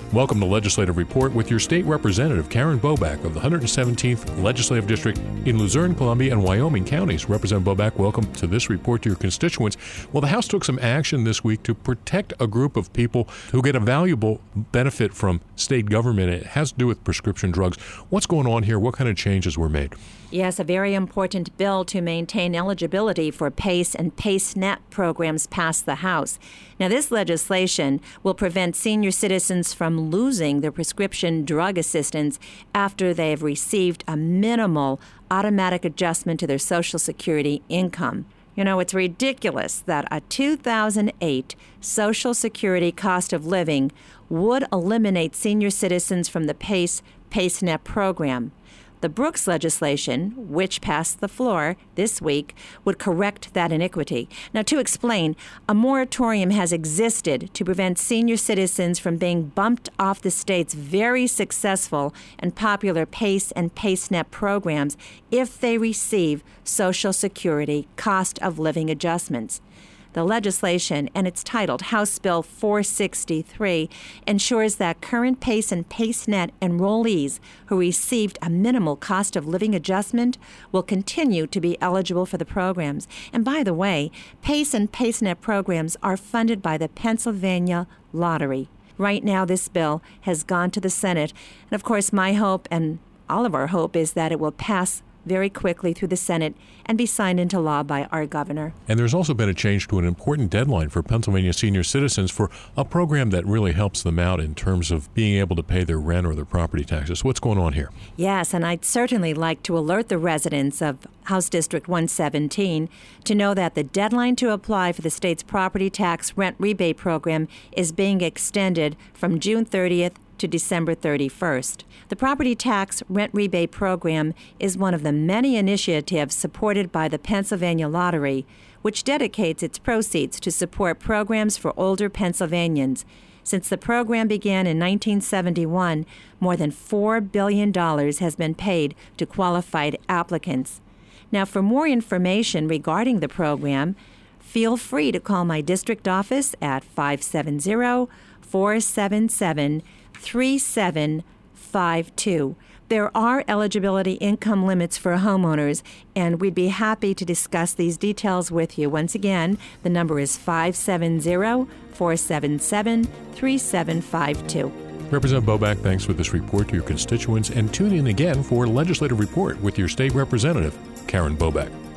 Welcome to Legislative Report with your state representative, Karen Boback of the 117th Legislative District in Luzerne, Columbia, and Wyoming counties. Representative Boback, welcome to this report to your constituents. Well, the House took some action this week to protect a group of people who get a valuable benefit from state government. It has to do with prescription drugs. What's going on here? What kind of changes were made? Yes, a very important bill to maintain eligibility for PACE and PACE-NET programs passed the House. Now, this legislation will prevent senior citizens from losing their prescription drug assistance after they have received a minimal automatic adjustment to their Social Security income. You know, it's ridiculous that a 2008 Social Security cost of living would eliminate senior citizens from the PACE-NET program. The Brooks legislation, which passed the floor this week, would correct that iniquity. Now, to explain, a moratorium has existed to prevent senior citizens from being bumped off the state's very successful and popular PACE and PACE-NET programs if they receive Social Security cost of living adjustments. The legislation, and it's titled House Bill 463, ensures that current PACE and PACE-NET enrollees who received a minimal cost of living adjustment will continue to be eligible for the programs. And by the way, PACE and PACE-NET programs are funded by the Pennsylvania Lottery. Right now, this bill has gone to the Senate. And of course, my hope and all of our hope is that it will pass very quickly through the Senate and be signed into law by our governor. And there's also been a change to an important deadline for Pennsylvania senior citizens for a program that really helps them out in terms of being able to pay their rent or their property taxes. What's going on here? Yes, and I'd certainly like to alert the residents of House District 117 to know that the deadline to apply for the state's property tax rent rebate program is being extended from June 30th to December 31st. The Property Tax Rent Rebate Program is one of the many initiatives supported by the Pennsylvania Lottery, which dedicates its proceeds to support programs for older Pennsylvanians. Since the program began in 1971, more than $4 billion has been paid to qualified applicants. Now, for more information regarding the program, feel free to call my district office at 570-477-3752. There are eligibility income limits for homeowners, and we'd be happy to discuss these details with you. Once again, the number is 570-477-3752. Representative Boback, thanks for this report to your constituents, and tune in again for Legislative Report with your state representative, Karen Boback.